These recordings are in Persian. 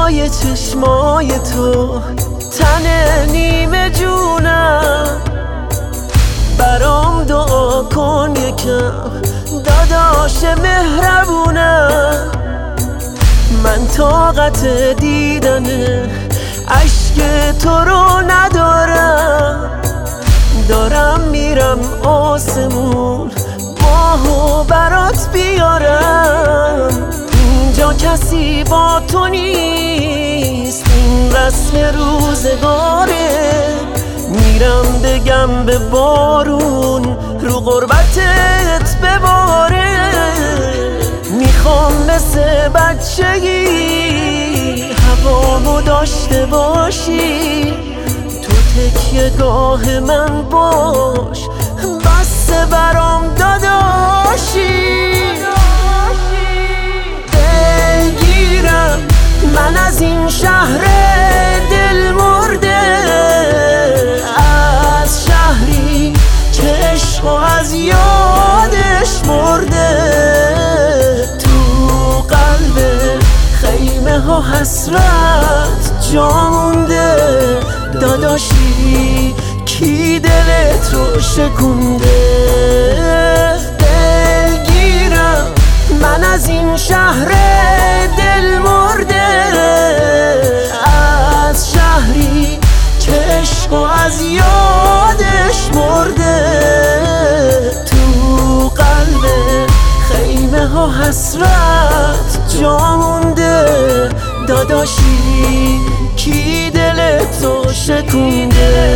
پای چشمای تو تن نیمه جونم، برام دعا کن یکم داداش مهربونم. من طاقت دیدن اشک تو رو ندارم، دارم میرم آسمون ماهو برات بیارم. اینجا کسی با تو نیست، این رسم روزگاره. میرم بگم به بارون رو غربتت بباره. میخوام مثل بچگی هوامو داشته باشی، تو تکیه گاه من باش بس برام داداشی. دلگیرم من از این شهر دل مرده، از شهری که عشق و از یادش مرده. تو قلب خیمه ها حسرت جا مونده، داداشی کی دلت رو شکونده. دلگیرم من از این شهر دل مرده، از شهری که عشق و از یادش مرده. تو قلب خیمه ها حسرت جا مونده، داداشی کی دلت رو شکونده.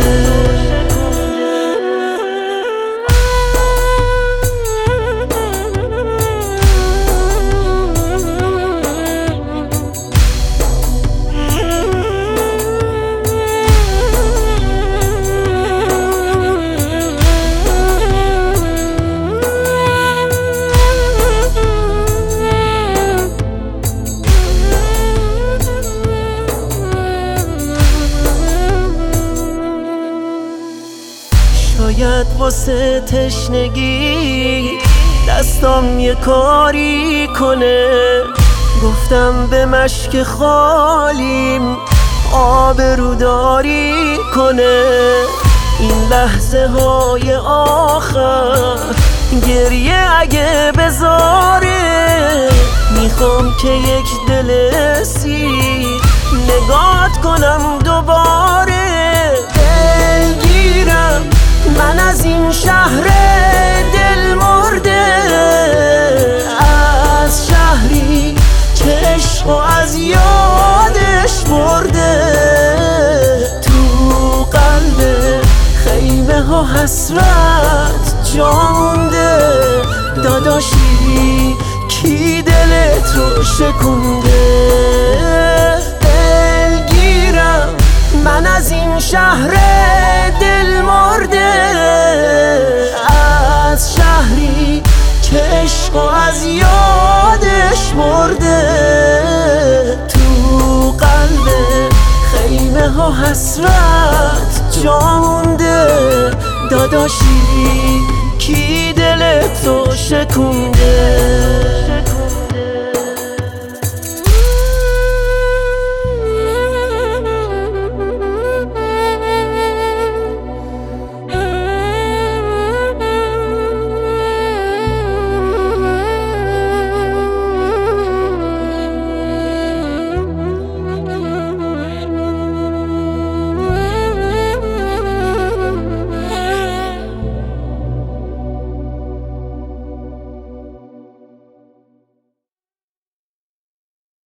شاید واسه تشنگی دستام یه کاری کنه، گفتم به مشک خالیم آبروداری کنه. این لحظه های آخر گریه اگه بذاره، میخوام که یک دل سیر نگات کنم دوباره. دلگیرم من از این شهر دل مرده، از شهری که عشق و از یادش مرده. تو قلب خیمه ها حسرت جا مونده، داداشی کی دلت رو شکونده. دلگیرم من از این شهر دل مرده، از شهری که عشق و از یادش مرده. تو قلب خیمه ها حسرت جا مونده، داداشی کی دلت رو شکونده.